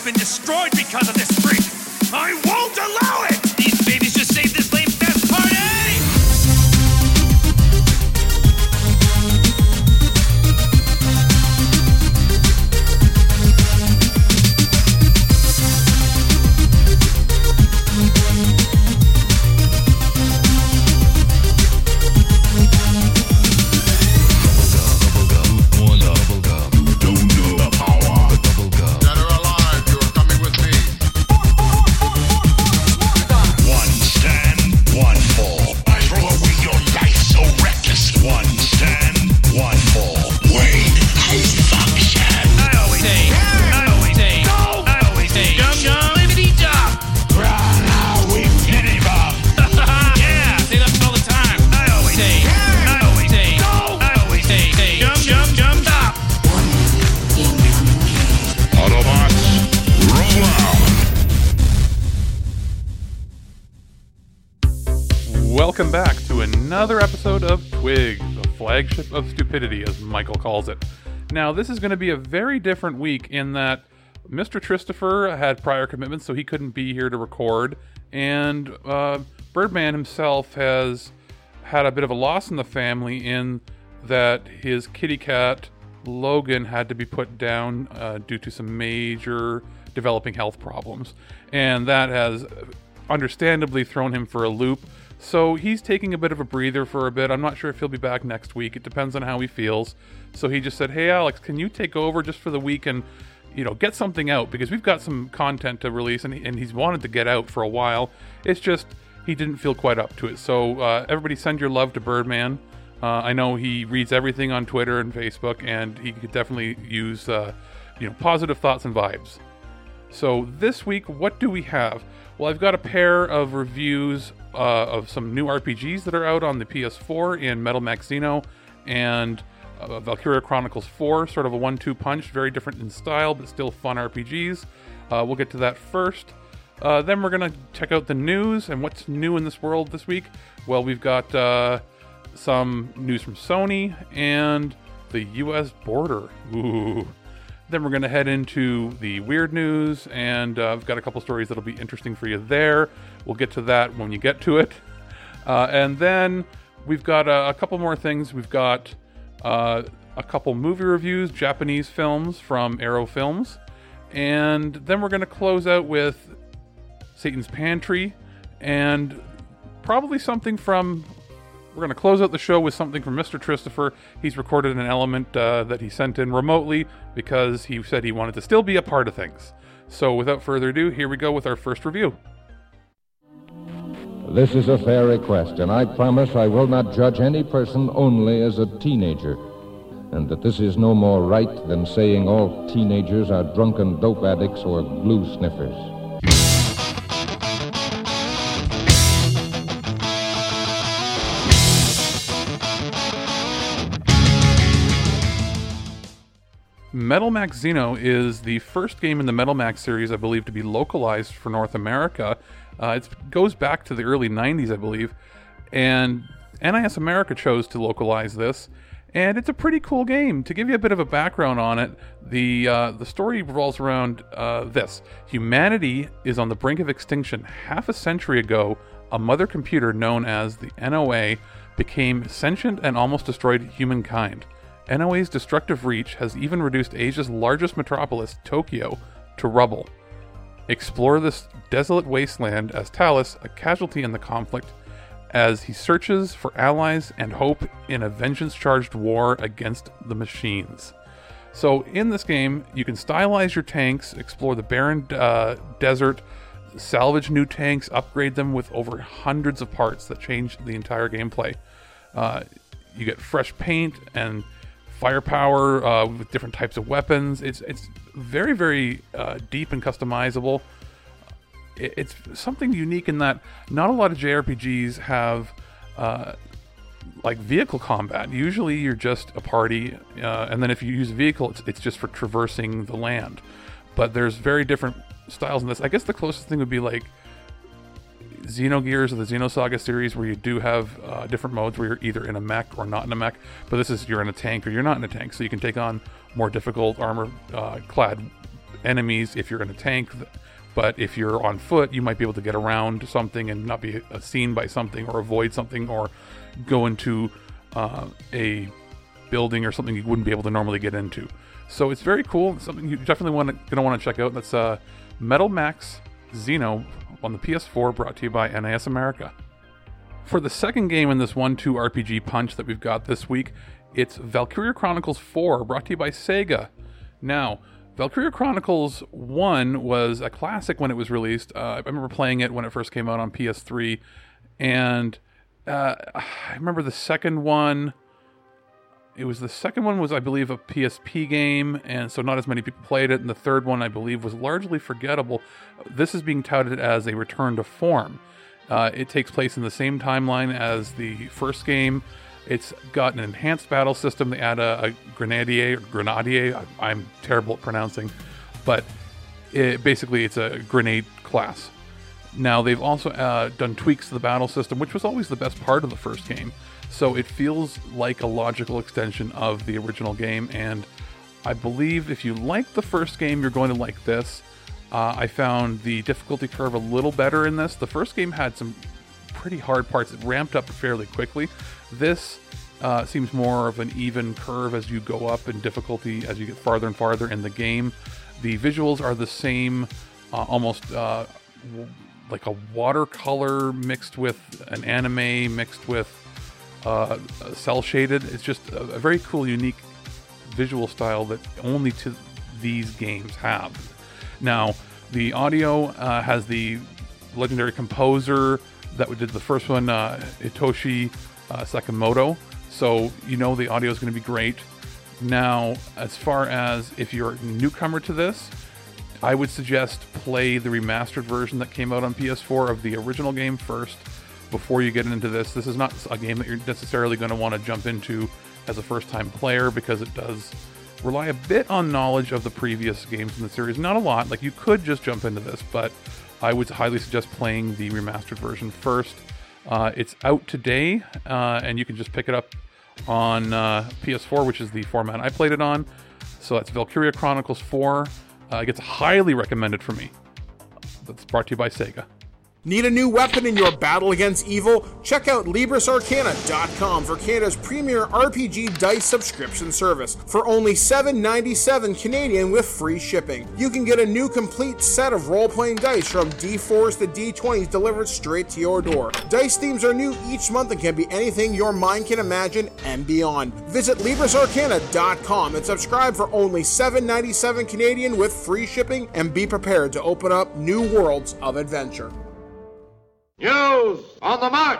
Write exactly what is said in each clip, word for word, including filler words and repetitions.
been destroyed because of this freak. I won't allow it! These babies just saved this lame fest party! Welcome back to another episode of Twig, the flagship of stupidity, as Michael calls it. Now, this is going to be a very different week in that Mister Christopher had prior commitments, so he couldn't be here to record, and uh, Birdman himself has had a bit of a loss in the family in that his kitty cat, Logan, had to be put down uh, due to some major developing health problems, and that has understandably thrown him for a loop. So he's taking a bit of a breather for a bit. I'm not sure if he'll be back next week. It depends on how he feels. So he just said, hey, Alex, can you take over just for the week and, you know, get something out? Because we've got some content to release, and, he, and he's wanted to get out for a while. It's just he didn't feel quite up to it. So uh, everybody send your love to Birdman. Uh, I know he reads everything on Twitter and Facebook, and he could definitely use, uh, you know, positive thoughts and vibes. So this week, what do we have? Well, I've got a pair of reviews uh, of some new R P Gs that are out on the P S four in Metal Max Xeno and uh, Valkyria Chronicles four, sort of a one two punch, very different in style, but still fun R P Gs. Uh, we'll get to that first. Uh, then we're going to check out the news and what's new in this world this week. Well, we've got uh, some news from Sony and the U S border. Ooh. Then we're going to head into the weird news, and uh, I've got a couple stories that'll be interesting for you there. We'll get to that when you get to it. Uh, and then we've got a, a couple more things. We've got uh, a couple movie reviews, Japanese films from Arrow Films. And then we're going to close out with Satan's Pantry, and probably something from... We're going to close out the show with something from Mister Christopher. He's recorded an element uh, that he sent in remotely because he said he wanted to still be a part of things. So without further ado, here we go with our first review. This is a fair request, and I promise I will not judge any person only as a teenager, and that this is no more right than saying all teenagers are drunken dope addicts or glue sniffers. Metal Max Xeno is the first game in the Metal Max series, I believe, to be localized for North America. Uh, it goes back to the early nineties, I believe, and N I S America chose to localize this, and it's a pretty cool game. To give you a bit of a background on it, the uh, the story revolves around uh, this. Humanity is on the brink of extinction. Half a century ago, a mother computer known as the N O A became sentient and almost destroyed humankind. N O A's destructive reach has even reduced Asia's largest metropolis, Tokyo, to rubble. Explore this desolate wasteland as Talus, a casualty in the conflict, as he searches for allies and hope in a vengeance-charged war against the machines. So in this game, you can stylize your tanks, explore the barren uh, desert, salvage new tanks, upgrade them with over hundreds of parts that change the entire gameplay. Uh, you get fresh paint and firepower uh, with different types of weapons. It's it's very, very uh, deep and customizable. It, it's something unique in that not a lot of J R P Gs have uh, like vehicle combat. Usually you're just a party, uh, and then if you use a vehicle, it's, it's just for traversing the land. But there's very different styles in this. I guess the closest thing would be like Xenogears or the Xenosaga series, where you do have uh, different modes where you're either in a mech or not in a mech, but this is you're in a tank or you're not in a tank, so you can take on more difficult armor uh, clad enemies if you're in a tank. But if you're on foot, you might be able to get around something and not be seen by something, or avoid something, or go into uh, a building or something you wouldn't be able to normally get into. So it's very cool. It's something you definitely want to going to want to check out. That's uh, Metal Max Xeno on the P S four, brought to you by N A S America. For the second game in this one two R P G punch that we've got this week, it's Valkyria Chronicles four, brought to you by Sega. Now, Valkyria Chronicles one was a classic when it was released. Uh, I remember playing it when it first came out on P S three, and uh, I remember the second one. It was the second one was, I believe, a P S P game, and so not as many people played it. And the third one, I believe, was largely forgettable. This is being touted as a return to form. Uh, it takes place in the same timeline as the first game. It's got an enhanced battle system. They add a, a grenadier, or grenadier. I, I'm terrible at pronouncing, but it, basically it's a grenade class. Now, they've also uh, done tweaks to the battle system, which was always the best part of the first game. So it feels like a logical extension of the original game, and I believe if you like the first game, you're going to like this. Uh, I found the difficulty curve a little better in this. The first game had some pretty hard parts. It ramped up fairly quickly. This uh, seems more of an even curve as you go up in difficulty, as you get farther and farther in the game. The visuals are the same, uh, almost uh, w- like a watercolor mixed with an anime, mixed with uh, cell shaded. It's just a, a very cool, unique visual style that only to these games have. Now, the audio uh, has the legendary composer that did the first one, uh, Hitoshi uh, Sakamoto. So you know the audio is going to be great. Now, as far as if you're a newcomer to this, I would suggest play the remastered version that came out on P S four of the original game first before you get into this. This is not a game that you're necessarily going to want to jump into as a first-time player, because it does rely a bit on knowledge of the previous games in the series. Not a lot. Like, you could just jump into this, but I would highly suggest playing the remastered version first. Uh, it's out today, uh, and you can just pick it up on uh, P S four, which is the format I played it on. So that's Valkyria Chronicles four. Uh, it gets highly recommended for me. That's brought to you by Sega. Need a new weapon in your battle against evil? Check out Libris Arcana dot com for Canada's premier R P G dice subscription service. For only seven ninety-seven Canadian with free shipping, you can get a new complete set of role-playing dice from D fours to D twenties delivered straight to your door. Dice themes are new each month and can be anything your mind can imagine and beyond. Visit Libris Arcana dot com and subscribe for only seven ninety-seven Canadian with free shipping, and be prepared to open up new worlds of adventure. News on the march!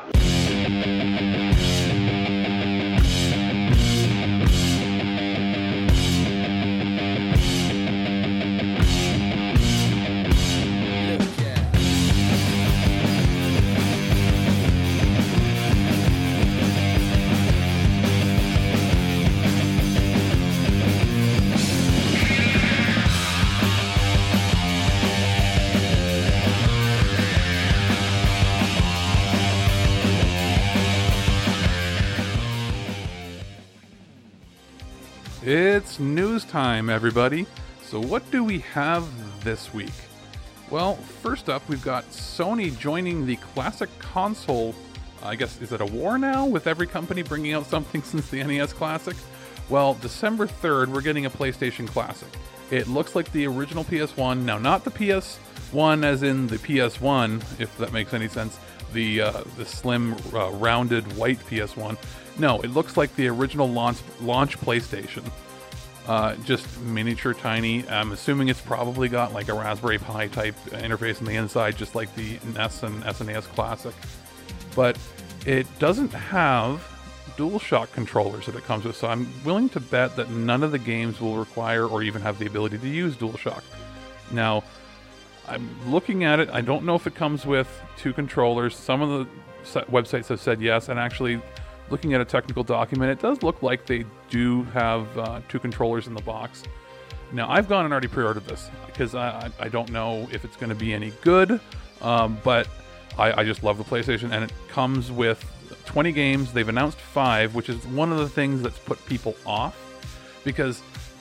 It's news time, everybody. So what do we have this week? Well, first up, we've got Sony joining the classic console. I guess, is it a war now, with every company bringing out something since the N E S Classic? Well, December third, we're getting a PlayStation Classic. It looks like the original P S one. Now, not the P S one as in the P S one, if that makes any sense. The uh, the slim, uh, rounded white P S one. No, it looks like the original launch launch PlayStation. Uh, just miniature, tiny. I'm assuming it's probably got like a Raspberry Pi type interface on the inside, just like the N E S and S N E S Classic. But it doesn't have DualShock controllers that it comes with, so I'm willing to bet that none of the games will require or even have the ability to use DualShock. Now, I'm looking at it. I don't know if it comes with two controllers. Some of the websites have said yes, and actually, looking at a technical document, it does look like they do have uh, two controllers in the box. Now, I've gone and already pre-ordered this because I, I don't know if it's going to be any good, um, but I, I just love the PlayStation, and it comes with twenty games. They've announced five, which is one of the things that's put people off, because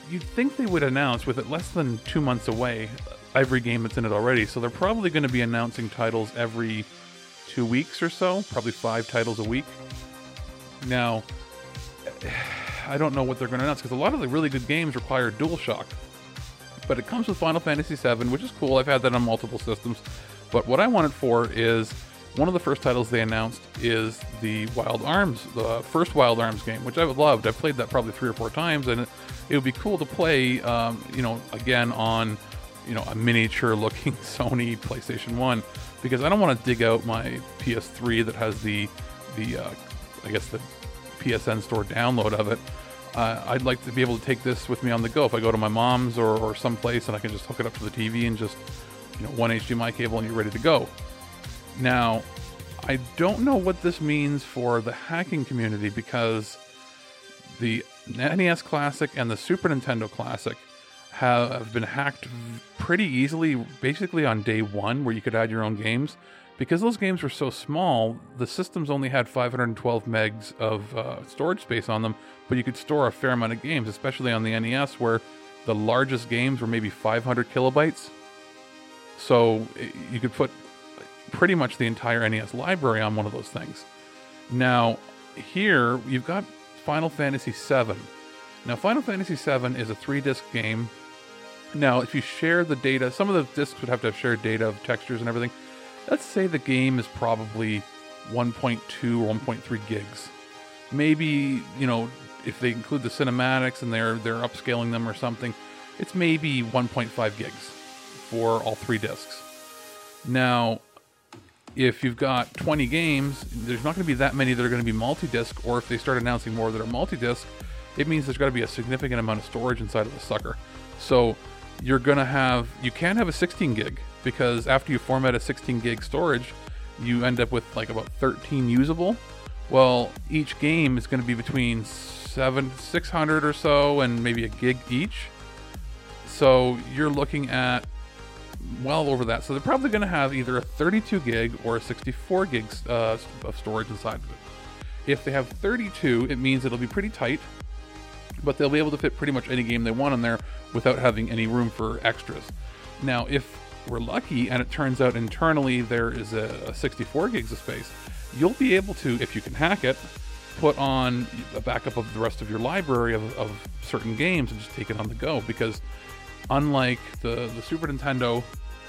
you'd think they would announce, with it less than two months away, every game that's in it already. So they're probably going to be announcing titles every two weeks or so, probably five titles a week. Now, I don't know what they're going to announce, because a lot of the really good games require DualShock. But it comes with Final Fantasy seven, which is cool. I've had that on multiple systems. But what I want it for is, one of the first titles they announced is the Wild Arms, the first Wild Arms game, which I've loved. I've played that probably three or four times, and it, it would be cool to play, um, you know, again on, you know, a miniature-looking Sony PlayStation one, because I don't want to dig out my P S three that has the, the uh, I guess the P S N Store download of it. Uh, I'd like to be able to take this with me on the go if I go to my mom's or, or someplace, and I can just hook it up to the T V and just, you know, one H D M I cable and you're ready to go. Now, I don't know what this means for the hacking community, because the N E S Classic and the Super Nintendo Classic have been hacked pretty easily, basically on day one, where you could add your own games. Because those games were so small, the systems only had five hundred twelve megs of uh, storage space on them, but you could store a fair amount of games, especially on the N E S, where the largest games were maybe five hundred kilobytes. So you could put pretty much the entire N E S library on one of those things. Now, here, you've got Final Fantasy seven. Now, Final Fantasy seven is a three-disc game. Now, if you share the data, some of the discs would have to have shared data of textures and everything. Let's say the game is probably one point two or one point three gigs. Maybe, you know, if they include the cinematics and they're they're upscaling them or something, it's maybe one point five gigs for all three discs. Now, if you've got twenty games, there's not going to be that many that are going to be multi-disc, or if they start announcing more that are multi-disc, it means there's got to be a significant amount of storage inside of the sucker. So you're going to have, you can have a sixteen gig, because after you format a sixteen gig storage, you end up with like about thirteen usable. Well, each game is going to be between seven, six hundred or so, and maybe a gig each. So you're looking at well over that. So they're probably going to have either a thirty-two gig or a sixty-four gigs uh, of storage inside of it. If they have thirty-two, it means it'll be pretty tight, but they'll be able to fit pretty much any game they want in there without having any room for extras. Now, if we're lucky and it turns out internally there is a, a sixty-four gigs of space, you'll be able to, if you can hack it, put on a backup of the rest of your library of, of certain games and just take it on the go. Because unlike the, the Super Nintendo,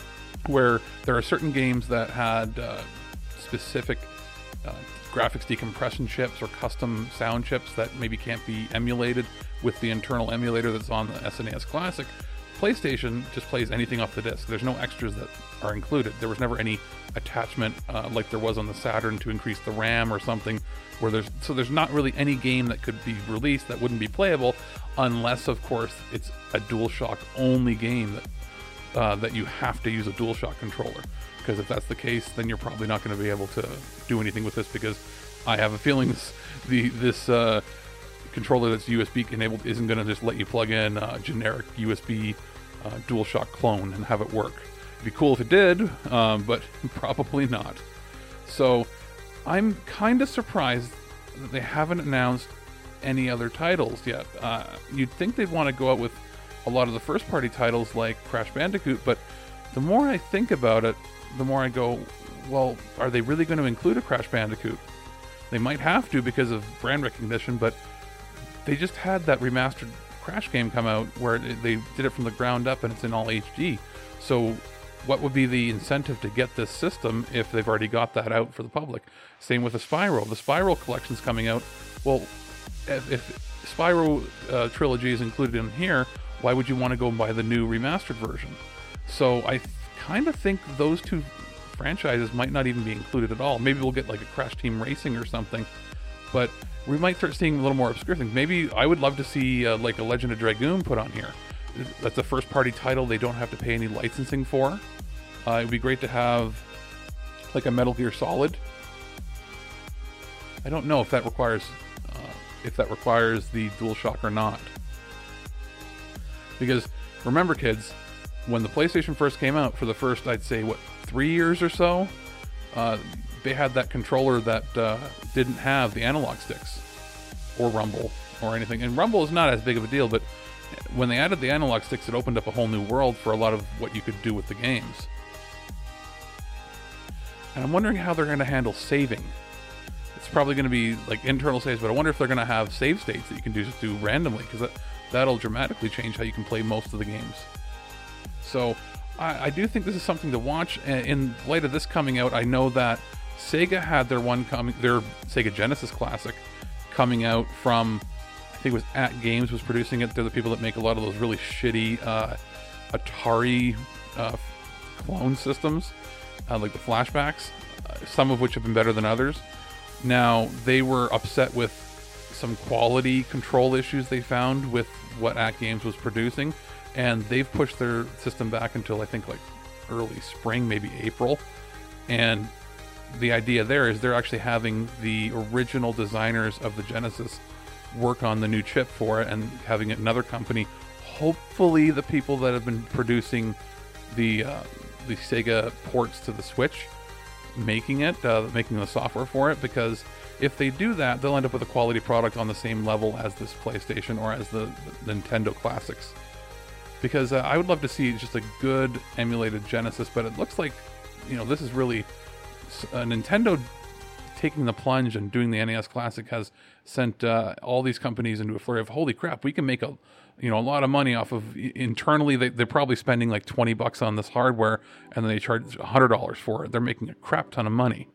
where there are certain games that had uh, specific uh, graphics decompression chips or custom sound chips that maybe can't be emulated with the internal emulator that's on the S N E S Classic, PlayStation just plays anything off the disc. There's no extras that are included. There was never any attachment uh, like there was on the Saturn to increase the RAM or something, where there's so there's not really any game that could be released that wouldn't be playable, unless of course it's a DualShock only game that uh, that you have to use a DualShock controller. Because if that's the case, then you're probably not going to be able to do anything with this, because I have a feeling this the this uh, controller that's U S B enabled isn't going to just let you plug in a generic U S B uh, DualShock clone and have it work. It'd be cool if it did, um, but probably not. So I'm kind of surprised that they haven't announced any other titles yet. Uh, you'd think they'd want to go out with a lot of the first-party titles like Crash Bandicoot, but the more I think about it, the more I go, well, are they really going to include a Crash Bandicoot? They might have to because of brand recognition, but they just had that remastered Crash game come out where they did it from the ground up and it's in all H D. So what would be the incentive to get this system if they've already got that out for the public? Same with the Spyro. The Spyro collection's coming out. Well, if, if Spyro uh, trilogy is included in here, why would you want to go and buy the new remastered version? So I th- kind of think those two franchises might not even be included at all. Maybe we'll get like a Crash Team Racing or something, but we might start seeing a little more obscure things. Maybe I would love to see uh, like a Legend of Dragoon put on here. That's a first party title they don't have to pay any licensing for. Uh, it'd be great to have like a Metal Gear Solid. I don't know if that requires uh, if that requires the DualShock or not. Because remember, kids, when the PlayStation first came out, for the first, I'd say, what, three years or so, uh, they had that controller that uh, didn't have the analog sticks or rumble or anything. And rumble is not as big of a deal, but when they added the analog sticks, it opened up a whole new world for a lot of what you could do with the games. And I'm wondering how they're going to handle saving. It's probably going to be like internal saves, but I wonder if they're going to have save states that you can do just do randomly, because that, that'll dramatically change how you can play most of the games. So I, I do think this is something to watch. In light of this coming out, I know that Sega had their one coming, their Sega Genesis Classic coming out from, I think it was At Games was producing it. They're the people that make a lot of those really shitty uh, Atari uh, clone systems, uh, like the flashbacks, uh, some of which have been better than others. Now, they were upset with some quality control issues they found with what At Games was producing, and they've pushed their system back until I think like early spring, maybe April. And the idea there is they're actually having the original designers of the Genesis work on the new chip for it, and having another company, hopefully the people that have been producing the uh, the Sega ports to the Switch, making it, uh, making the software for it, because if they do that, they'll end up with a quality product on the same level as this PlayStation or as the, the Nintendo Classics. Because uh, I would love to see just a good emulated Genesis, but it looks like, you know, this is really uh, Nintendo taking the plunge and doing the N E S Classic has sent uh, all these companies into a flurry of, holy crap, we can make a, you know, a lot of money off of internally. They, they're probably spending like twenty bucks on this hardware, and then they charge one hundred dollars for it. They're making a crap ton of money.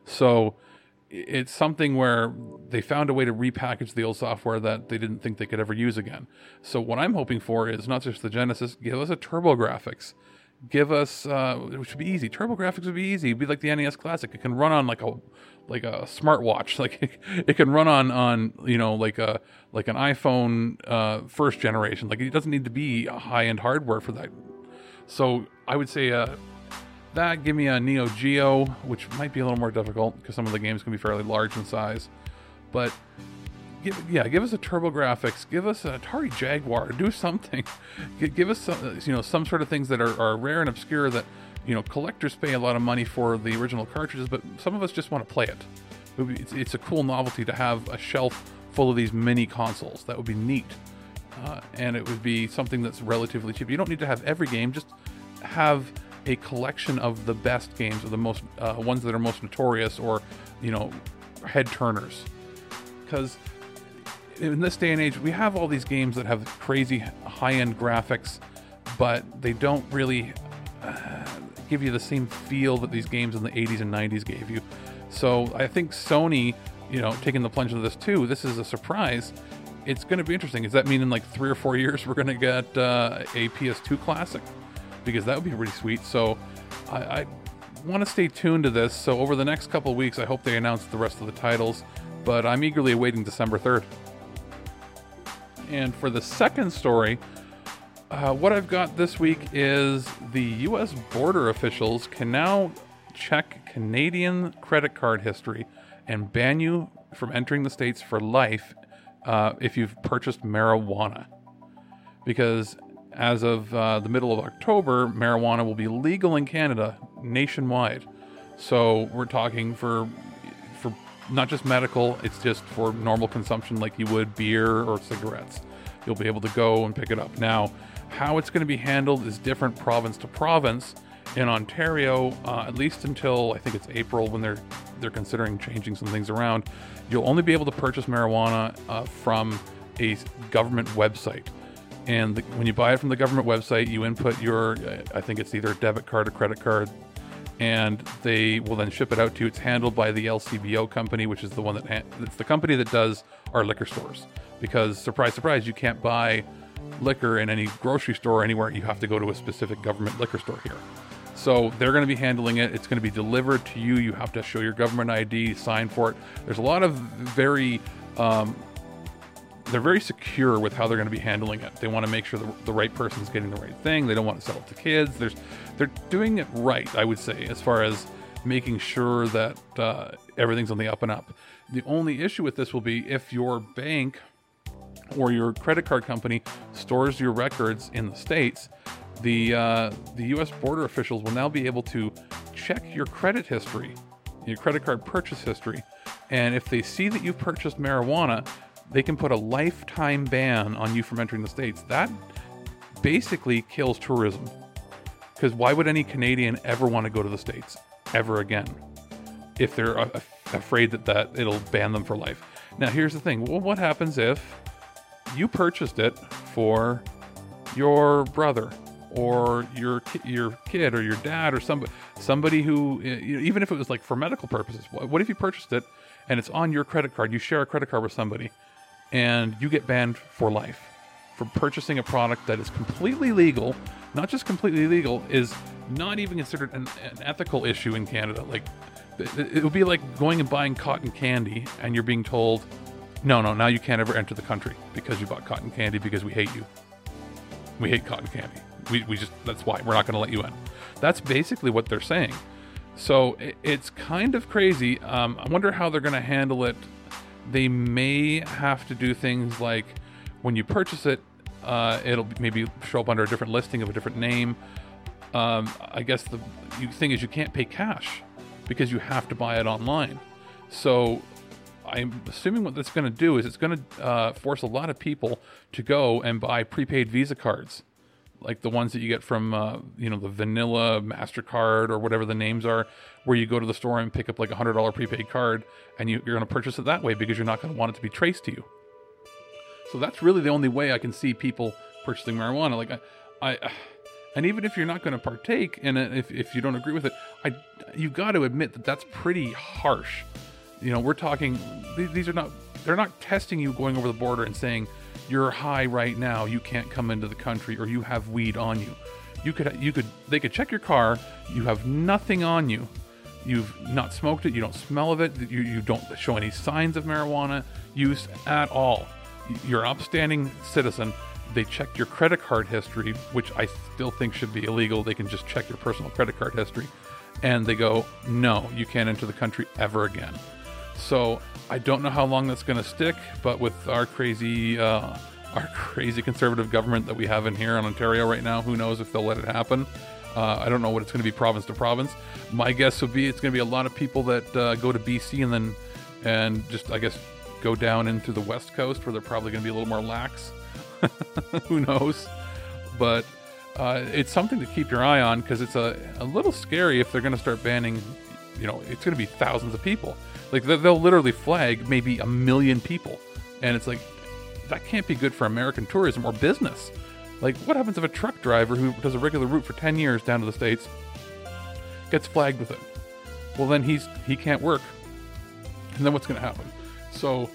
So it's something where they found a way to repackage the old software that they didn't think they could ever use again. So what I'm hoping for is not just the Genesis, give us a TurboGrafx. Give us, uh, which would be easy. TurboGrafx would be easy. It'd be like the N E S Classic. It can run on like a like a smartwatch. Like it can run on on you know like a like an iPhone uh, first generation. Like it doesn't need to be a high end hardware for that. So I would say uh, that. Give me a Neo Geo, which might be a little more difficult because some of the games can be fairly large in size. But give, yeah, give us a TurboGrafx. Give us an Atari Jaguar. Do something. Give us some, you know, some sort of things that are, are rare and obscure that, you know, collectors pay a lot of money for the original cartridges, but some of us just want to play it. It would be, it's, it's a cool novelty to have a shelf full of these mini consoles. That would be neat. Uh, and it would be something that's relatively cheap. You don't need to have every game. Just have a collection of the best games, or the most uh, ones that are most notorious, or, you know, head turners. Because in this day and age, we have all these games that have crazy high-end graphics, but they don't really uh, give you the same feel that these games in the eighties and nineties gave you. So I think Sony, you know, taking the plunge into this too, this is a surprise. It's going to be interesting. Does that mean in like three or four years we're going to get uh, a P S two Classic? Because that would be really sweet. So I, I want to stay tuned to this. So over the next couple of weeks, I hope they announce the rest of the titles, but I'm eagerly awaiting December third. And for the second story, uh, what I've got this week is the U S border officials can now check Canadian credit card history and ban you from entering the States for life uh, if you've purchased marijuana. Because as of uh, the middle of October, marijuana will be legal in Canada nationwide. So we're talking for for not just medical, it's just for normal consumption like you would beer or cigarettes. You'll be able to go and pick it up. Now, how it's going to be handled is different province to province. In Ontario, uh, at least until I think it's April, when they're they're considering changing some things around, you'll only be able to purchase marijuana uh, from a government website. And the, when you buy it from the government website, you input your, uh, I think it's either a debit card or credit card, and they will then ship it out to you. It's handled by the L C B O company, which is the one that ha- it's the company that does our liquor stores. Because surprise, surprise, you can't buy liquor in any grocery store anywhere. You have to go to a specific government liquor store here. So they're going to be handling it. It's going to be delivered to you. You have to show your government I D, sign for it. There's a lot of very, um, they're very secure with how they're going to be handling it. They want to make sure the, the right person's getting the right thing. They don't want to sell it to kids. There's, they're doing it right, I would say, as far as making sure that uh, everything's on the up and up. The only issue with this will be if your bank or your credit card company stores your records in the States, the uh, the U S border officials will now be able to check your credit history, your credit card purchase history, and if they see that you've purchased marijuana, they can put a lifetime ban on you from entering the States. That basically kills tourism. Because why would any Canadian ever want to go to the States ever again if they're uh, afraid that, that it'll ban them for life? Now, here's the thing. Well, what happens if you purchased it for your brother or your your kid or your dad or somebody somebody who, you know, even if it was like for medical purposes? What if you purchased it and it's on your credit card? You share a credit card with somebody, and you get banned for life for purchasing a product that is completely legal. Not just completely legal, is not even considered an, an ethical issue in Canada. Like, it, it would be like going and buying cotton candy, and you're being told, no, no, now you can't ever enter the country because you bought cotton candy because we hate you. We hate cotton candy. We, we just, that's why we're not going to let you in. That's basically what they're saying. So it, it's kind of crazy. Um, I wonder how they're going to handle it. They may have to do things like when you purchase it, uh, it'll maybe show up under a different listing of a different name. Um, I guess the thing is you can't pay cash because you have to buy it online. So I'm assuming what that's going to do is it's going to uh, force a lot of people to go and buy prepaid Visa cards, like the ones that you get from, uh, you know, the vanilla MasterCard or whatever the names are, where you go to the store and pick up like a one hundred dollars prepaid card, and you, you're going to purchase it that way because you're not going to want it to be traced to you. So that's really the only way I can see people purchasing marijuana. Like, I, I and even if you're not going to partake in it, if, if you don't agree with it, I, you've got to admit that that's pretty harsh. You know, we're talking, these are not, they're not testing you going over the border and saying, you're high right now, you can't come into the country, or you have weed on you. You could, you could, they could check your car, you have nothing on you, you've not smoked it, you don't smell of it, you, you don't show any signs of marijuana use at all. You're an upstanding citizen. They checked your credit card history, which I still think should be illegal. They can just check your personal credit card history, and they go, no, you can't enter the country ever again. So I don't know how long that's going to stick, but with our crazy, uh, our crazy conservative government that we have in here in Ontario right now, who knows if they'll let it happen. Uh, I don't know what it's going to be province to province. My guess would be it's going to be a lot of people that uh, go to B C and then, and just, I guess, go down into the West Coast where they're probably going to be a little more lax. Who knows? But uh, it's something to keep your eye on, because it's a, a little scary if they're going to start banning, you know, it's going to be thousands of people. Like, they'll literally flag maybe a million people. And it's like, that can't be good for American tourism or business. Like, what happens if a truck driver who does a regular route for ten years down to the States gets flagged with it? Well, then he's he can't work. And then what's going to happen? So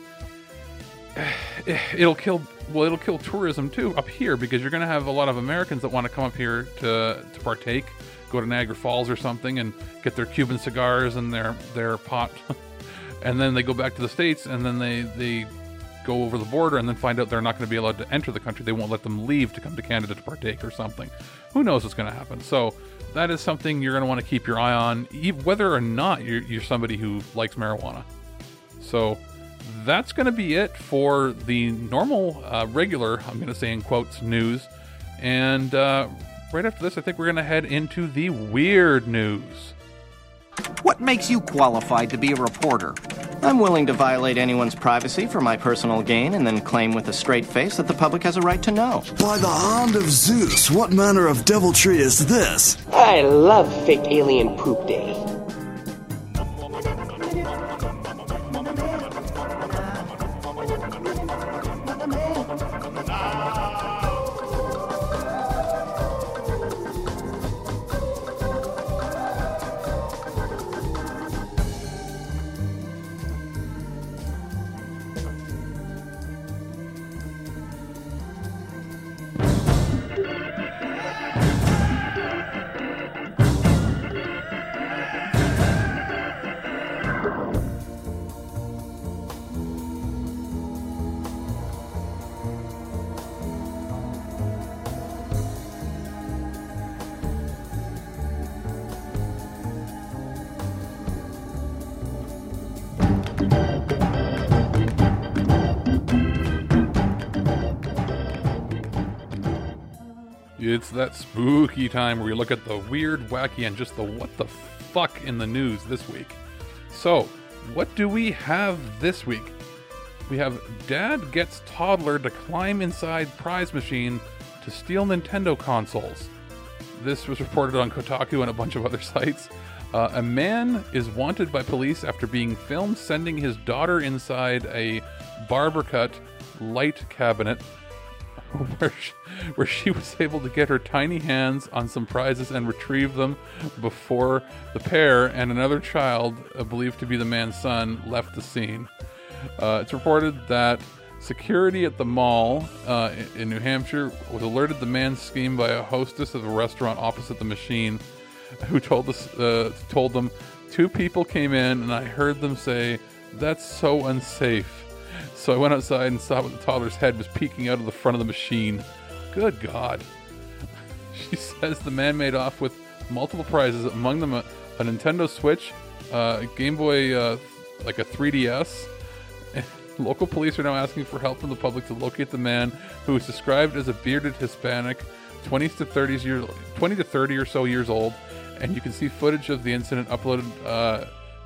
it'll kill, well, it'll kill tourism too up here, because you're going to have a lot of Americans that want to come up here to, to partake, go to Niagara Falls or something and get their Cuban cigars and their, their pot. And then they go back to the States, and then they, they go over the border and then find out they're not going to be allowed to enter the country. They won't let them leave to come to Canada to partake or something. Who knows what's going to happen? So that is something you're going to want to keep your eye on, whether or not you're, you're somebody who likes marijuana. So that's going to be it for the normal, uh, regular, I'm going to say in quotes, news. And uh, right after this, I think we're going to head into the weird news. What makes you qualified to be a reporter? I'm willing to violate anyone's privacy for my personal gain and then claim with a straight face that the public has a right to know. By the hand of Zeus, what manner of deviltry is this? I love fake alien poop day. It's that spooky time where we look at the weird, wacky, and just the what the fuck in the news this week. So, what do we have this week? We have dad gets toddler to climb inside prize machine to steal Nintendo consoles. This was reported on Kotaku and a bunch of other sites. Uh, a man is wanted by police after being filmed sending his daughter inside a barber cut light cabinet where she, where she was able to get her tiny hands on some prizes and retrieve them before the pair and another child, uh, believed to be the man's son, left the scene. Uh, it's reported that security at the mall uh, in, in New Hampshire was alerted the man's scheme by a hostess of a restaurant opposite the machine, who told us uh, told them two people came in and I heard them say, "That's so unsafe." So I went outside and saw what the toddler's head was peeking out of the front of the machine. Good God. She says the man made off with multiple prizes, among them a, a Nintendo Switch, uh, a Game Boy, uh, like a three D S. Local police are now asking for help from the public to locate the man, who is described as a bearded Hispanic, twenty to thirty years, twenty to thirty or so years old, and you can see footage of the incident uploaded uh,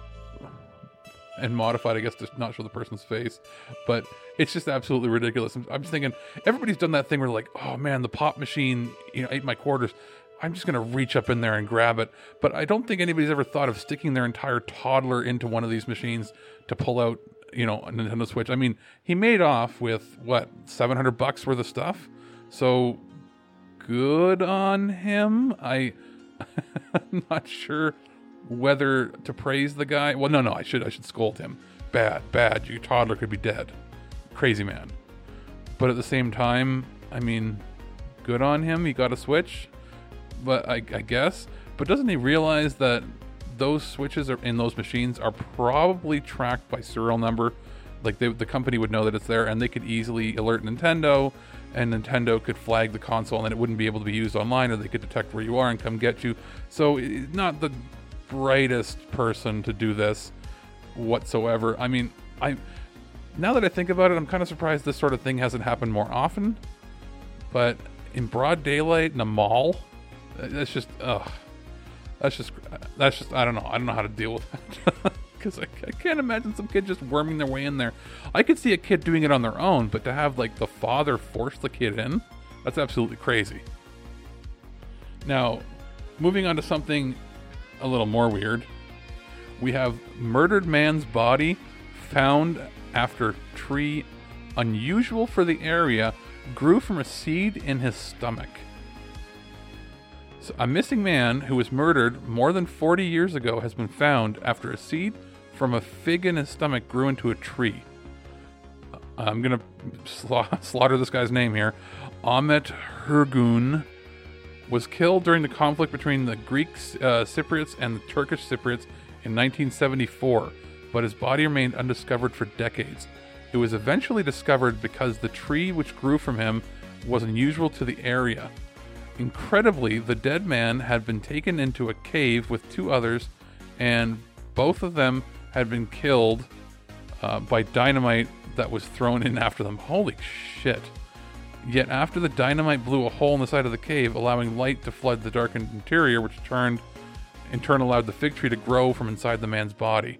and modified, I guess, to not show the person's face. But it's just absolutely ridiculous. I'm, I'm just thinking, everybody's done that thing where like, oh man, the pop machine, you know, ate my quarters. I'm just going to reach up in there and grab it. But I don't think anybody's ever thought of sticking their entire toddler into one of these machines to pull out, you know, a Nintendo Switch. I mean, he made off with what, seven hundred bucks worth of stuff. So good on him. I, I'm not sure whether to praise the guy. Well, no, no, I should, I should scold him. Bad, bad. Your toddler could be dead. Crazy man. But at the same time, I mean, good on him. He got a Switch, but I, I guess. But doesn't he realize that those switches are in those machines are probably tracked by serial number? Like they, the company would know that it's there, and they could easily alert Nintendo, and Nintendo could flag the console, and then it wouldn't be able to be used online, or they could detect where you are and come get you. So it's not the brightest person to do this whatsoever. I mean, I now that I think about it, I'm kind of surprised this sort of thing hasn't happened more often. But in broad daylight in a mall, that's just, ugh. That's just, that's just, I don't know. I don't know how to deal with that. Because I, I can't imagine some kid just worming their way in there. I could see a kid doing it on their own, but to have, like, the father force the kid in, that's absolutely crazy. Now, moving on to something a little more weird. We have murdered man's body found after tree unusual for the area grew from a seed in his stomach. So a missing man who was murdered more than forty years ago has been found after a seed from a fig in his stomach grew into a tree. I'm going to sla- slaughter this guy's name here. Ahmet Hurgun was killed during the conflict between the Greek uh, Cypriots and the Turkish Cypriots in nineteen seventy-four, but his body remained undiscovered for decades. It was eventually discovered because the tree which grew from him was unusual to the area. Incredibly, the dead man had been taken into a cave with two others, and both of them had been killed uh, by dynamite that was thrown in after them. Holy shit. Yet after the dynamite blew a hole in the side of the cave, allowing light to flood the darkened interior, which turned, in turn allowed the fig tree to grow from inside the man's body.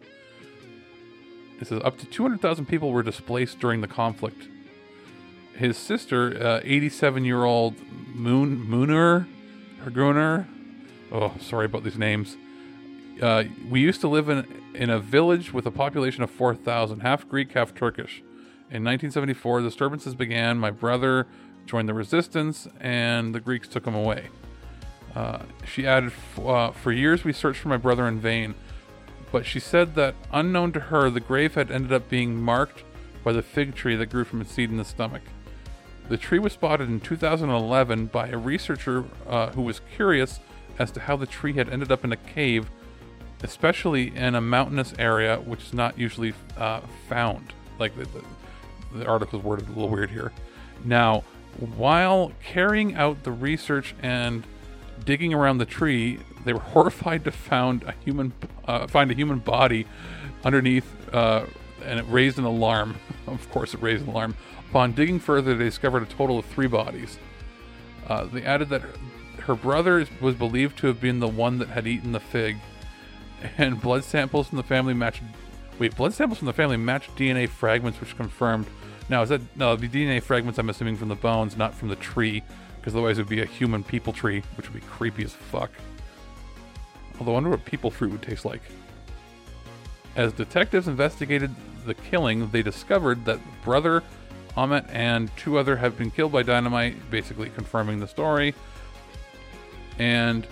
It says up to two hundred thousand people were displaced during the conflict. His sister, uh, eighty-seven-year-old Moon Mooner, Gruner, oh, sorry about these names. Uh, we used to live in in a village with a population of four thousand, half Greek, half Turkish. In nineteen seventy-four, disturbances began. My brother joined the resistance, and the Greeks took him away. Uh, she added, uh, for years we searched for my brother in vain, but she said that, unknown to her, the grave had ended up being marked by the fig tree that grew from its seed in the stomach. The tree was spotted in two thousand eleven by a researcher uh, who was curious as to how the tree had ended up in a cave, especially in a mountainous area, which is not usually uh, found. Like the, the, the article is worded a little weird here. Now, while carrying out the research and digging around the tree, they were horrified to found a human uh, find a human body underneath, uh, and it raised an alarm. Of course, it raised an alarm. Upon digging further, they discovered a total of three bodies. Uh, they added that her, her brother was believed to have been the one that had eaten the fig, and blood samples from the family matched Wait, blood samples from the family matched D N A fragments, which confirmed. Now, is that no? The D N A fragments, I'm assuming, from the bones, not from the tree, because otherwise it would be a human people tree, which would be creepy as fuck. Although I wonder what people fruit would taste like. As detectives investigated the killing, they discovered that brother Ahmet and two other have been killed by dynamite, basically confirming the story. And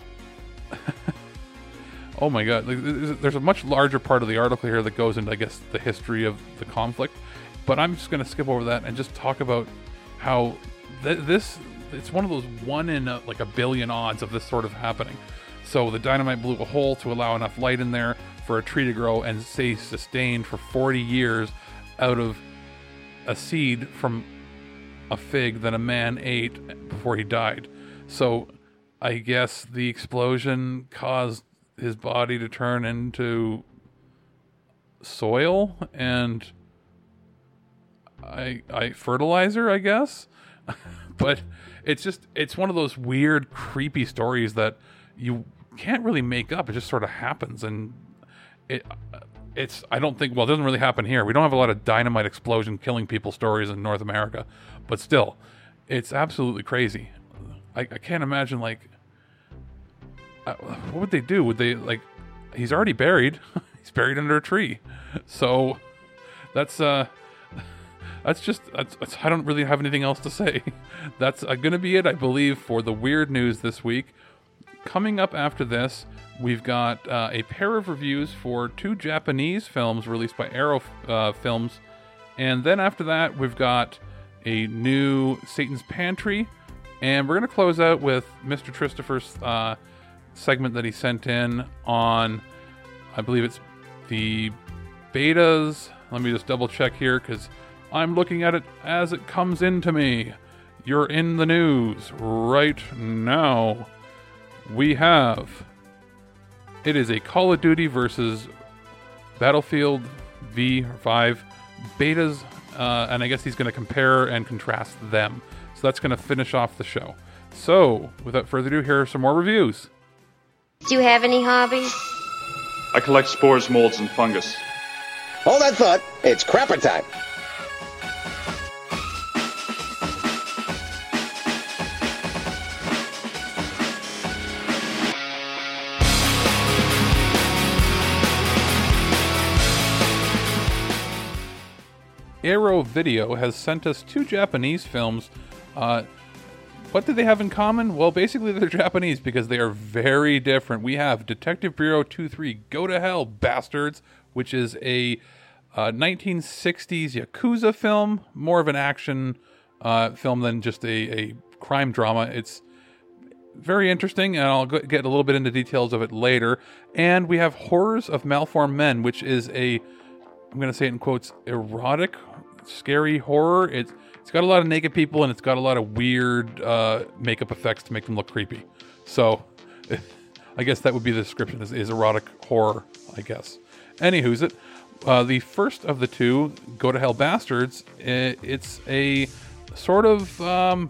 oh my god, there's a much larger part of the article here that goes into, I guess, the history of the conflict. But I'm just going to skip over that and just talk about how th- this, it's one of those one in a, like a billion odds of this sort of happening. So the dynamite blew a hole to allow enough light in there for a tree to grow and stay sustained for forty years out of a seed from a fig that a man ate before he died. So I guess the explosion caused his body to turn into soil and I, I fertilizer, I guess. But it's just, it's one of those weird, creepy stories that you can't really make up. It just sort of happens. And it, it's, I don't think, well, it doesn't really happen here. We don't have a lot of dynamite explosion killing people stories in North America, but still, it's absolutely crazy. I, I can't imagine, like, uh, what would they do? Would they, like, he's already buried. He's buried under a tree. So that's, uh, That's just, that's, that's, I don't really have anything else to say. That's uh, going to be it, I believe, for the weird news this week. Coming up after this, we've got uh, a pair of reviews for two Japanese films released by Arrow uh, Films. And then after that, we've got a new Satan's Pantry. And we're going to close out with Mister Christopher's uh, segment that he sent in on, I believe it's the betas. Let me just double check here, because I'm looking at it as it comes into me. You're in the news right now. We have... It is a Call of Duty versus Battlefield V five betas, uh, and I guess he's going to compare and contrast them. So that's going to finish off the show. So, without further ado, here are some more reviews. Do you have any hobbies? I collect spores, molds, and fungus. Hold that thought. It's crapper time. Arrow Video has sent us two Japanese films. Uh, what do they have in common? Well, basically they're Japanese because they are very different. We have Detective Bureau two three Go to Hell, Bastards, which is a uh, nineteen sixties Yakuza film, more of an action uh, film than just a, a crime drama. It's very interesting, and I'll get a little bit into details of it later. And we have Horrors of Malformed Men, which is a, I'm going to say it in quotes, erotic, scary horror. It's it's got a lot of naked people, and it's got a lot of weird uh, makeup effects to make them look creepy. So, I guess that would be the description, is, is erotic horror, I guess. Anywho's it. Uh, the first of the two, Go to Hell, Bastards, it, it's a sort of um,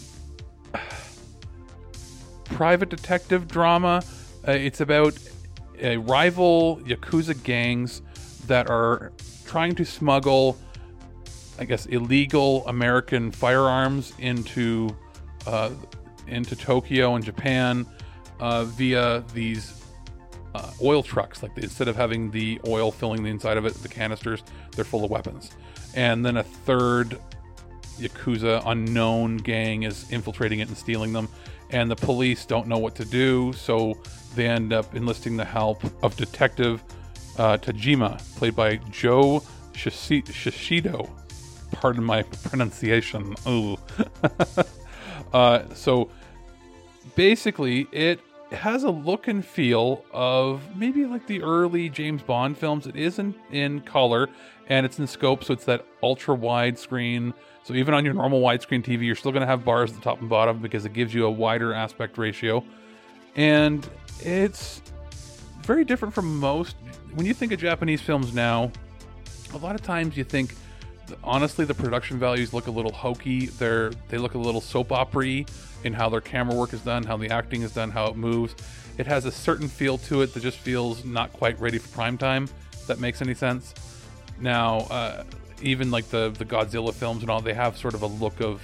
private detective drama. Uh, it's about a rival Yakuza gangs that are trying to smuggle, I guess, illegal American firearms into uh, into Tokyo and Japan uh, via these uh, oil trucks. Like, instead of having the oil filling the inside of it, the canisters, they're full of weapons. And then a third Yakuza unknown gang is infiltrating it and stealing them. And the police don't know what to do, so they end up enlisting the help of Detective uh, Tajima, played by Joe Shishi- Shishido. Pardon my pronunciation. Ooh. uh, so basically, it has a look and feel of maybe like the early James Bond films. It isn't in color, and it's in scope, so it's that ultra wide screen. So even on your normal widescreen T V, you're still going to have bars at the top and bottom because it gives you a wider aspect ratio. And it's very different from most. When you think of Japanese films now, a lot of times you think, honestly, the production values look a little hokey. They're, they look a little soap opera-y in how their camera work is done, how the acting is done, how it moves. It has a certain feel to it that just feels not quite ready for prime time. that makes any sense. Now, uh, even like the, the Godzilla films and all, they have sort of a look of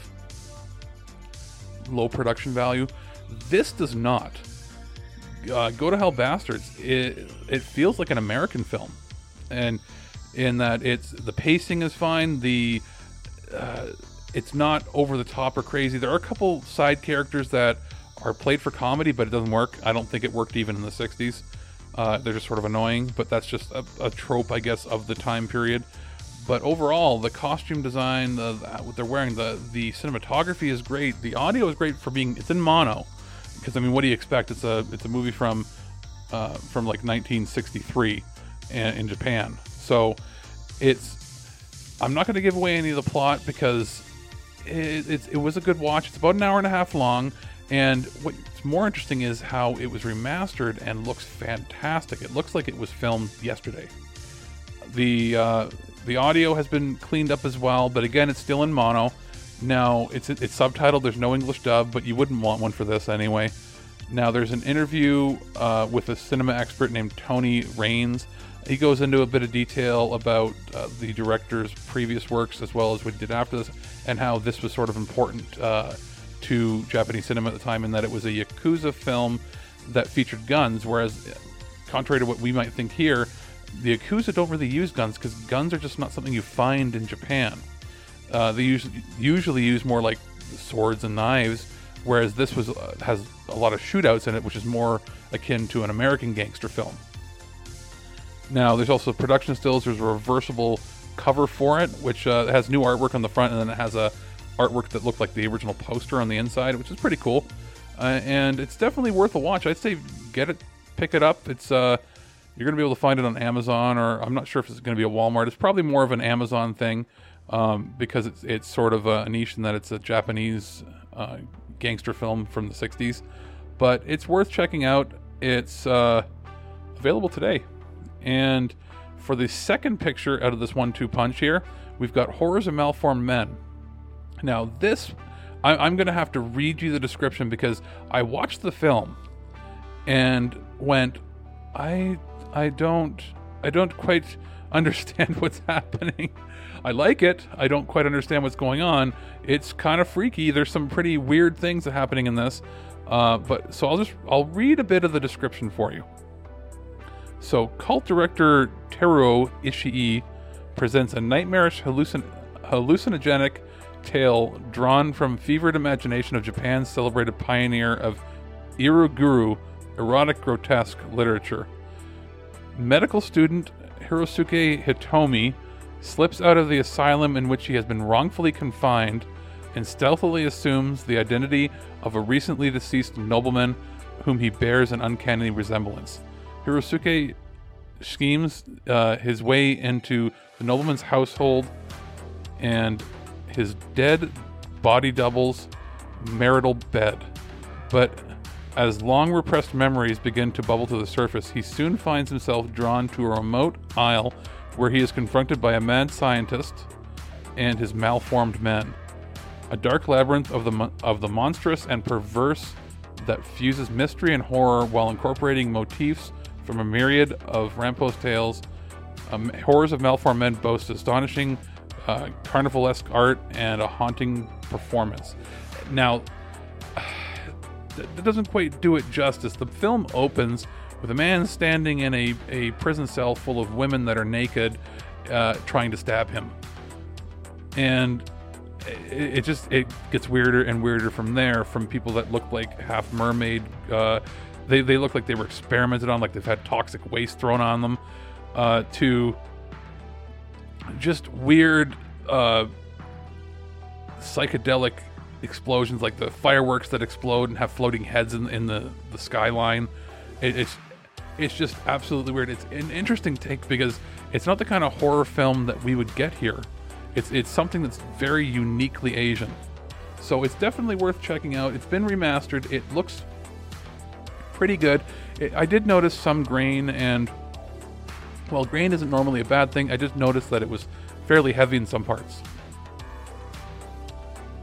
low production value. This does not. Uh, Go to Hell Bastards, it, it feels like an American film. And in that it's the pacing is fine, the uh, it's not over the top or crazy. There are a couple side characters that are played for comedy, but it doesn't work. I don't think it worked even in the sixties. Uh, they're just sort of annoying, but that's just a, a trope, I guess, of the time period. But overall, the costume design, the, what they're wearing, the the cinematography is great. The audio is great for being, it's in mono. Because I mean, what do you expect? It's a it's a movie from uh, from like nineteen sixty-three in, in Japan. So it's, I'm not going to give away any of the plot because it, it it was a good watch. It's about an hour and a half long, and what's more interesting is how it was remastered and looks fantastic. It looks like it was filmed yesterday. The uh, the audio has been cleaned up as well, but again, it's still in mono. Now, it's it's subtitled, there's no English dub, but you wouldn't want one for this anyway. Now, there's an interview uh, with a cinema expert named Tony Raines. He goes into a bit of detail about uh, the director's previous works, as well as what he did after this, and how this was sort of important uh, to Japanese cinema at the time, in that it was a Yakuza film that featured guns, whereas, contrary to what we might think here, the Yakuza don't really use guns, because guns are just not something you find in Japan. Uh, they usually, usually use more like swords and knives, whereas this was uh, has a lot of shootouts in it, which is more akin to an American gangster film. Now, there's also production stills. There's a reversible cover for it, which uh, has new artwork on the front, and then it has a artwork that looked like the original poster on the inside, which is pretty cool. Uh, and it's definitely worth a watch. I'd say get it, pick it up. It's uh, you're going to be able to find it on Amazon, or I'm not sure if it's going to be a Walmart. It's probably more of an Amazon thing. Um, because it's it's sort of a niche in that it's a Japanese uh, gangster film from the sixties, but it's worth checking out. It's uh, available today. And for the second picture out of this one two punch here, we've got Horrors of Malformed Men. Now this, I, I'm going to have to read you the description because I watched the film and went, I I don't I don't quite understand what's happening. I like it. I don't quite understand what's going on. It's kind of freaky. There's some pretty weird things that are happening in this. Uh, but so I'll just I'll read a bit of the description for you. So, cult director Teruo Ishii presents a nightmarish hallucin- hallucinogenic tale drawn from fevered imagination of Japan's celebrated pioneer of iruguru, erotic grotesque literature. Medical student Hirosuke Hitomi slips out of the asylum in which he has been wrongfully confined and stealthily assumes the identity of a recently deceased nobleman whom he bears an uncanny resemblance. Hirosuke schemes uh, his way into the nobleman's household and his dead body double's marital bed. But as long repressed memories begin to bubble to the surface, he soon finds himself drawn to a remote isle where he is confronted by a mad scientist and his malformed men. A dark labyrinth of the mo- of the monstrous and perverse that fuses mystery and horror while incorporating motifs from a myriad of Rampo's tales. Um, Horrors of Malformed Men boasts astonishing uh, carnivalesque art and a haunting performance. Now, that doesn't quite do it justice. The film opens with a man standing in a, a prison cell full of women that are naked, uh, trying to stab him. And it, it just it gets weirder and weirder from there, from people that look like half mermaid. Uh, they, they look like they were experimented on, like they've had toxic waste thrown on them, uh, to just weird uh, psychedelic explosions, like the fireworks that explode and have floating heads in, in the, the skyline. It, it's it's just absolutely weird. It's an interesting take because it's not the kind of horror film that we would get here. It's it's something that's very uniquely Asian. So it's definitely worth checking out. It's been remastered. It looks pretty good. It, I did notice some grain, and well, grain isn't normally a bad thing. I just noticed that it was fairly heavy in some parts.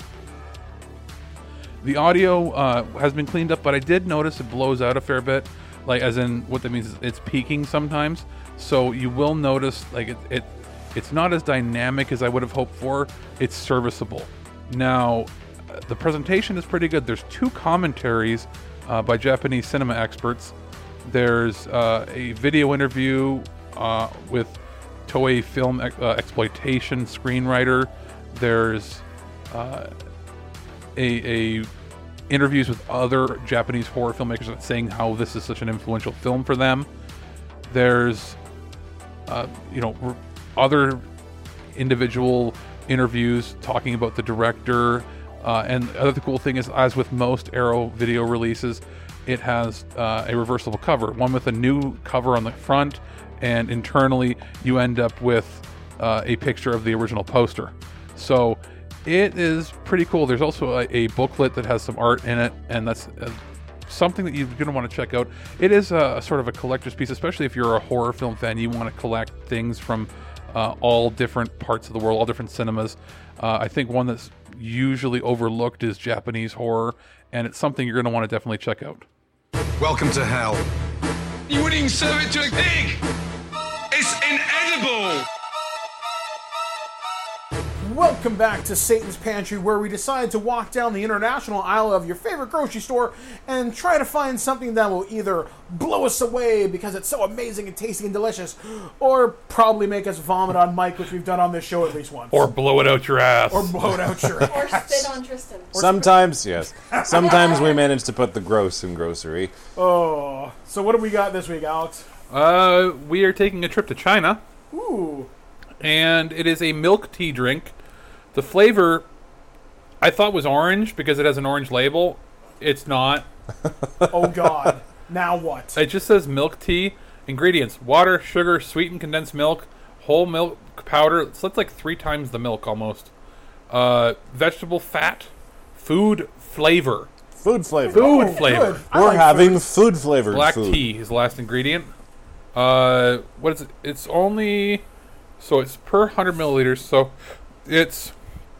The audio uh, has been cleaned up, but I did notice it blows out a fair bit. like as in what that means is it's peaking sometimes. So you will notice like it, it it's not as dynamic as I would have hoped for. It's serviceable. Now, the presentation is pretty good. There's two commentaries uh, by Japanese cinema experts. There's uh, a video interview uh, with Toei film ex- uh, exploitation screenwriter. There's uh, a, a interviews with other Japanese horror filmmakers saying how this is such an influential film for them. There's uh, you know r- other individual interviews talking about the director. Uh, and the other cool thing is, as with most Arrow video releases, it has uh, a reversible cover, one with a new cover on the front, and internally you end up with uh, a picture of the original poster. So it is pretty cool. There's also a, a booklet that has some art in it, and that's uh, something that you're going to want to check out. It is a, a sort of a collector's piece, especially if you're a horror film fan. You want to collect things from uh, all different parts of the world, all different cinemas. Uh, I think one that's usually overlooked is Japanese horror, and it's something you're going to want to definitely check out. Welcome to hell. You wouldn't even serve it to a pig! It's inedible! Welcome back to Satan's Pantry, where we decide to walk down the international aisle of your favorite grocery store and try to find something that will either blow us away because it's so amazing and tasty and delicious, or probably make us vomit on Mike, which we've done on this show at least once. Or blow it out your ass. Or blow it out your Or ass. spit on Tristan. Sometimes, yes. Sometimes we manage to put the gross in grocery. Oh, so what do we got this week, Alex? Uh, we are taking a trip to China. Ooh. And it is a milk tea drink. The flavor, I thought was orange because it has an orange label. It's not. Oh, God. Now what? It just says milk tea. Ingredients: water, sugar, sweetened condensed milk, whole milk powder. So that's like three times the milk almost. Uh, vegetable fat, food flavor. Food flavor. Food Oh, flavor. good. I We're like having food. food flavored Black food. tea is the last ingredient. Uh, what is it? It's only, so it's per one hundred milliliters, so it's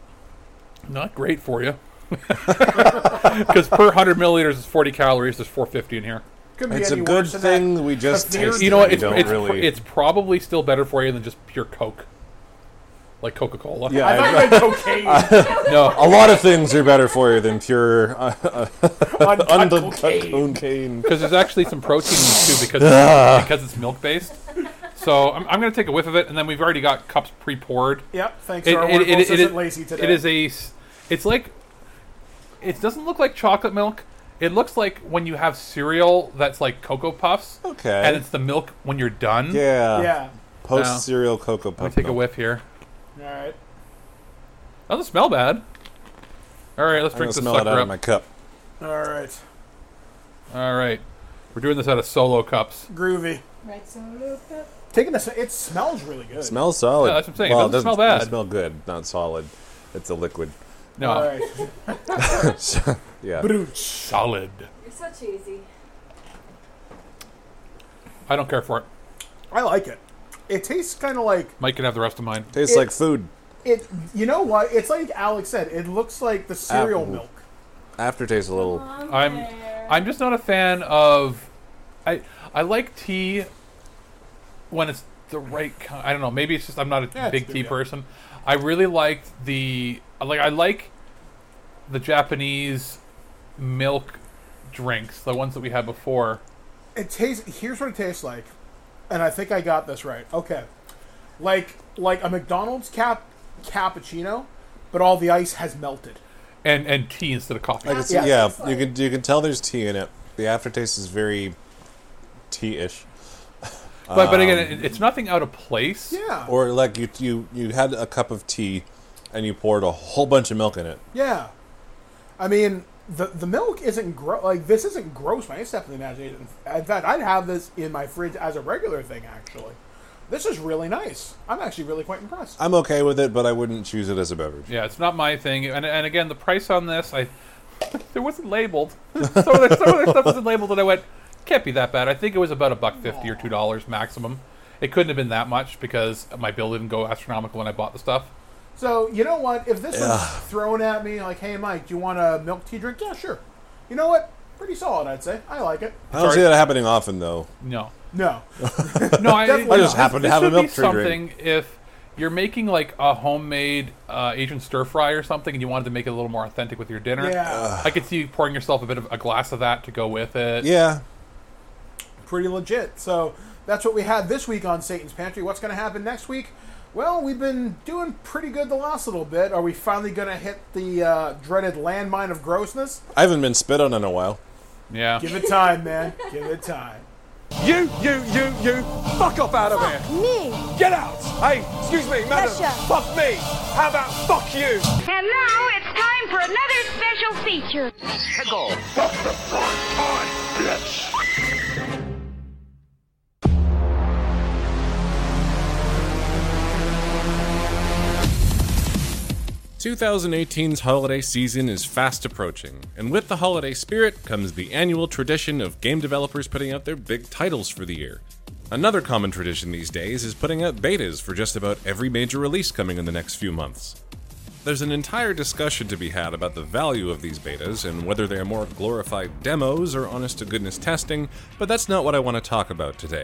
not great for you. Because per one hundred milliliters is forty calories, there's four hundred fifty in here. Couldn't be It's a any good worse than thing that. we just But there's- tasted You know what? it. It's, We don't it's, really... it's probably still better for you than just pure Coke. Like Coca-Cola. Yeah, I thought you meant cocaine. No. a lot of things are better for you than pure uh, uh, Uncut uncut cocaine. cocaine. Because there's actually some protein in it too, because it's, because it's milk based. So I'm, I'm going to take a whiff of it, and then we've already got cups pre-poured. Yep, thanks to our wonderful assistant Lacey today. It is a. s- It's like. It doesn't look like chocolate milk. It looks like when you have cereal that's like Cocoa Puffs. Okay. And it's the milk when you're done. Yeah. Yeah. Post cereal Cocoa Let Puff. me take a milk. whiff here. All right. Doesn't smell bad. All right, let's I'm drink gonna this smell it sucker out up. of my cup. All right. All right, we're doing this out of solo cups. Groovy. Right, so look up. Taking this, it smells really good. It smells solid. Yeah, that's what I'm saying. It Well, doesn't smell doesn't bad. smell good, not solid. It's a liquid. No, All right. Yeah. Brooch. solid. You're so cheesy. I don't care for it. I like it. It tastes kind of like Mike can have the rest of mine. Tastes It- like food. it. You know what? It's like Alex said. It looks like the cereal Apple. milk. Aftertaste a little. I'm I'm just not a fan of. I I like tea when it's the right kind. I don't know. Maybe it's just I'm not a Yeah, it's big good, tea yeah. person. I really liked the like I like the Japanese milk drinks, the ones that we had before. It tastes. Here's what it tastes like, and I think I got this right. Okay, like like a McDonald's cap cappuccino, but all the ice has melted. And and tea instead of coffee. I can see, Yeah. yeah, you can you can tell there's tea in it. The aftertaste is very tea-ish. But but Um, again, it, it's nothing out of place. Yeah. Or like you you you had a cup of tea, and you poured a whole bunch of milk in it. Yeah. I mean, the the milk isn't gross. Like, this isn't gross by any step of the imagination. In fact, I'd have this in my fridge as a regular thing, actually. This is really nice. I'm actually really quite impressed. I'm okay with it, but I wouldn't choose it as a beverage. Yeah, it's not my thing. And and again, the price on this, I it wasn't labeled. some of their, some of their stuff wasn't labeled, and I went, can't be that bad. I think it was about a buck fifty or two dollars maximum. It couldn't have been that much because my bill didn't go astronomical when I bought the stuff. So, you know what? If this was Ugh. thrown at me, like, hey, Mike, do you want a milk tea drink? Yeah, sure. You know what? pretty solid, I'd say. I like it. I don't Sorry. see that happening often, though. No. No. No, I, Definitely I just not. happen to this have a would milk be tree something drink. if you're making like a homemade uh, Asian stir fry or something, and you wanted to make it a little more authentic with your dinner. Yeah. I could see you pouring yourself a bit of a glass of that to go with it. Yeah. Pretty legit. So that's what we had this week on Satan's Pantry. What's going to happen next week? Well, we've been doing pretty good the last little bit. Are we finally going to hit the uh, dreaded landmine of grossness? I haven't been spit on in a while. Yeah. Give it time, man. Give it time. You, you, you, you, fuck off out of Fuck here. me. Get out. Hey, excuse me, madam. Pressure. Fuck me. How about fuck you? And now it's time for another special feature. Pickle. Fuck the front on, bitch. twenty eighteen's holiday season is fast approaching, and with the holiday spirit comes the annual tradition of game developers putting out their big titles for the year. Another common tradition these days is putting out betas for just about every major release coming in the next few months. There's an entire discussion to be had about the value of these betas and whether they are more glorified demos or honest-to-goodness testing, but that's not what I want to talk about today.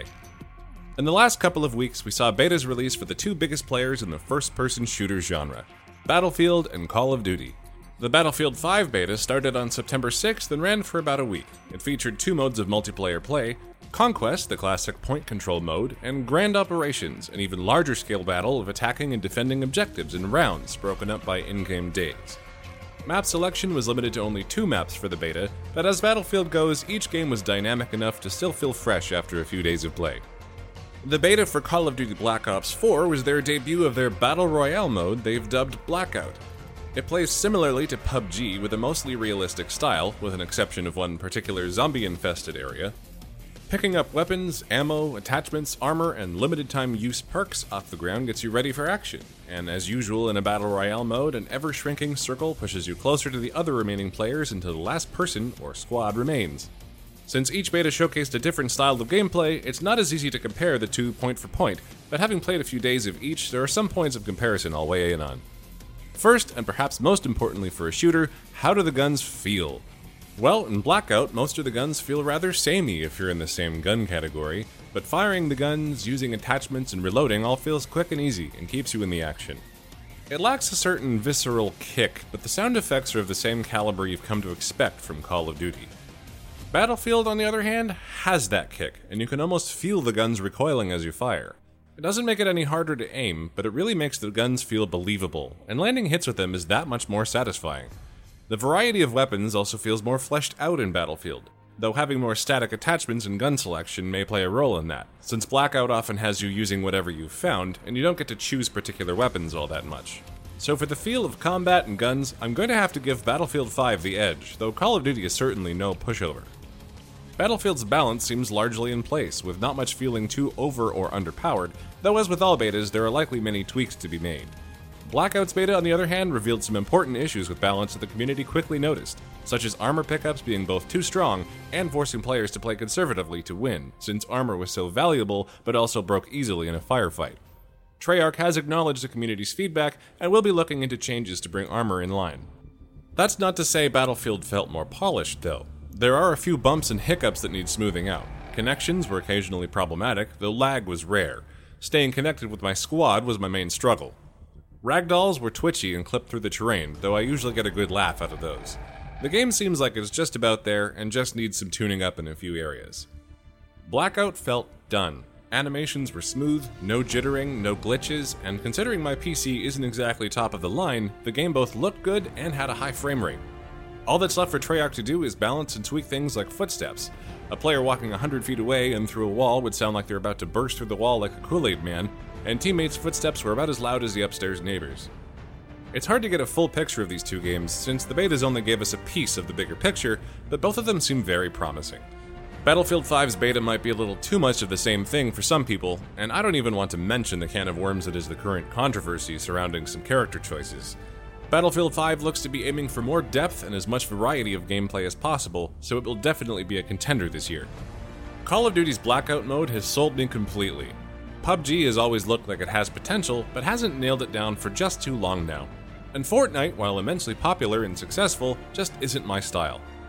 In the last couple of weeks, we saw betas released for the two biggest players in the first-person shooter genre, Battlefield and Call of Duty. The Battlefield five beta started on September sixth and ran for about a week. It featured two modes of multiplayer play, Conquest, the classic point-control mode, and Grand Operations, an even larger scale battle of attacking and defending objectives in rounds broken up by in-game days. Map selection was limited to only two maps for the beta, but as Battlefield goes, each game was dynamic enough to still feel fresh after a few days of play. The beta for Call of Duty Black Ops four was their debut of their Battle Royale mode they've dubbed Blackout. It plays similarly to P U B G with a mostly realistic style, with an exception of one particular zombie-infested area. Picking up weapons, ammo, attachments, armor, and limited-time use perks off the ground gets you ready for action, and as usual in a Battle Royale mode, an ever-shrinking circle pushes you closer to the other remaining players until the last person or squad remains. Since each beta showcased a different style of gameplay, it's not as easy to compare the two point for point, but having played a few days of each, there are some points of comparison I'll weigh in on. First, and perhaps most importantly for a shooter, how do the guns feel? Well, in Blackout, most of the guns feel rather samey if you're in the same gun category, but firing the guns, using attachments, and reloading all feels quick and easy and keeps you in the action. It lacks a certain visceral kick, but the sound effects are of the same caliber you've come to expect from Call of Duty. Battlefield, on the other hand, has that kick, and you can almost feel the guns recoiling as you fire. It doesn't make it any harder to aim, but it really makes the guns feel believable, and landing hits with them is that much more satisfying. The variety of weapons also feels more fleshed out in Battlefield, though having more static attachments and gun selection may play a role in that, since Blackout often has you using whatever you've found, and you don't get to choose particular weapons all that much. So for the feel of combat and guns, I'm going to have to give Battlefield five the edge, though Call of Duty is certainly no pushover. Battlefield's balance seems largely in place, with not much feeling too over or underpowered, though as with all betas, there are likely many tweaks to be made. Blackout's beta, on the other hand, revealed some important issues with balance that the community quickly noticed, such as armor pickups being both too strong and forcing players to play conservatively to win, since armor was so valuable but also broke easily in a firefight. Treyarch has acknowledged the community's feedback and will be looking into changes to bring armor in line. That's not to say Battlefield felt more polished, though. There are a few bumps and hiccups that need smoothing out. Connections were occasionally problematic, though lag was rare. Staying connected with my squad was my main struggle. Ragdolls were twitchy and clipped through the terrain, though I usually get a good laugh out of those. The game seems like it's just about there and just needs some tuning up in a few areas. Blackout felt done. Animations were smooth, no jittering, no glitches, and considering my P C isn't exactly top of the line, the game both looked good and had a high frame rate. All that's left for Treyarch to do is balance and tweak things like footsteps. A player walking one hundred feet away and through a wall would sound like they're about to burst through the wall like a Kool-Aid man, and teammates' footsteps were about as loud as the upstairs neighbors. It's hard to get a full picture of these two games, since the betas only gave us a piece of the bigger picture, but both of them seem very promising. Battlefield five's beta might be a little too much of the same thing for some people, and I don't even want to mention the can of worms that is the current controversy surrounding some character choices. Battlefield five looks to be aiming for more depth and as much variety of gameplay as possible, so it will definitely be a contender this year. Call of Duty's Blackout mode has sold me completely. P U B G has always looked like it has potential, but hasn't nailed it down for just too long now. And Fortnite, while immensely popular and successful, just isn't my style.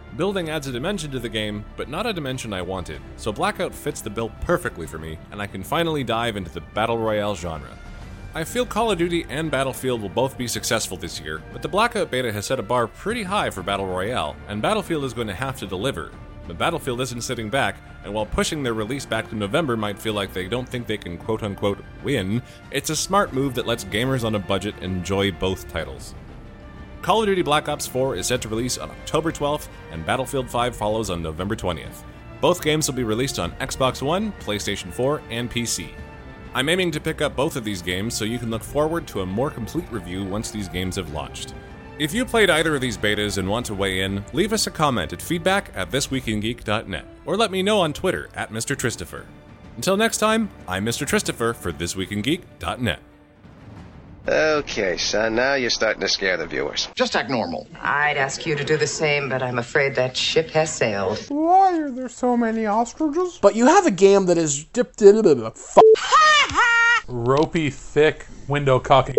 Building adds a dimension to the game, but not a dimension I wanted, so Blackout fits the bill perfectly for me, and I can finally dive into the Battle Royale genre. I feel Call of Duty and Battlefield will both be successful this year, but the Blackout beta has set a bar pretty high for Battle Royale, and Battlefield is going to have to deliver. But Battlefield isn't sitting back, and while pushing their release back to November might feel like they don't think they can quote-unquote win, it's a smart move that lets gamers on a budget enjoy both titles. Call of Duty Black Ops four is set to release on October twelfth, and Battlefield five follows on November twentieth. Both games will be released on Xbox One, PlayStation four, and P C. I'm aiming to pick up both of these games so you can look forward to a more complete review once these games have launched. If you played either of these betas and want to weigh in, leave us a comment at feedback at this week in geek dot net, or let me know on Twitter at Mister Christopher. Until next time, I'm Mister Christopher for this week in geek dot net. Okay, son, now you're starting to scare the viewers. Just act normal. I'd ask you to do the same, but I'm afraid that ship has sailed. Why are there so many ostriches? But you have a game that is dipped in a f- ropey, thick window cocking.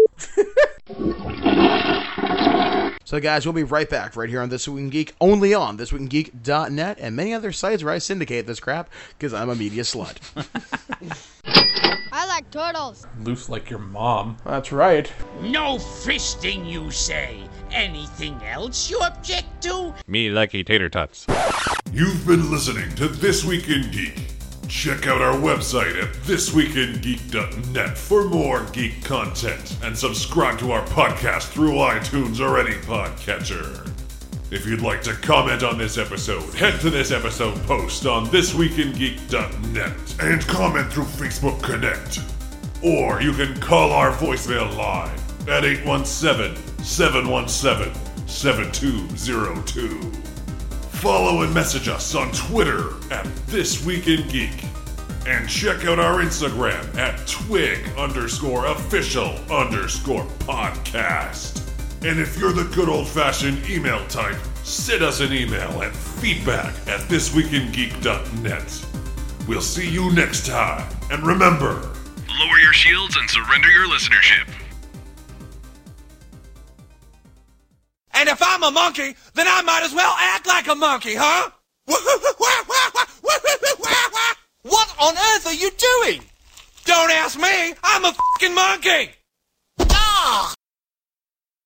So guys, we'll be right back right here on This Week in Geek, only on this week in geek dot net and many other sites where I syndicate this crap, because I'm a media slut. I like turtles. Loose like your mom. That's right. No fisting, you say. Anything else you object to? Me likey tater tots. You've been listening to This Week in Geek. Check out our website at this week in geek dot net for more geek content, and subscribe to our podcast through iTunes or any podcatcher. If you'd like to comment on this episode, head to this episode post on this week in geek dot net and comment through Facebook Connect. Or you can call our voicemail line at eight one seven, seven one seven, seven two zero two. Follow and message us on Twitter at This Week in Geek. And check out our Instagram at twig underscore official underscore podcast. And if you're the good old-fashioned email type, send us an email at feedback at this week in geek dot net. We'll see you next time. And remember, lower your shields and surrender your listenership. And if I'm a monkey, then I might as well act like a monkey, huh? What on earth are you doing? Don't ask me, I'm a fucking monkey!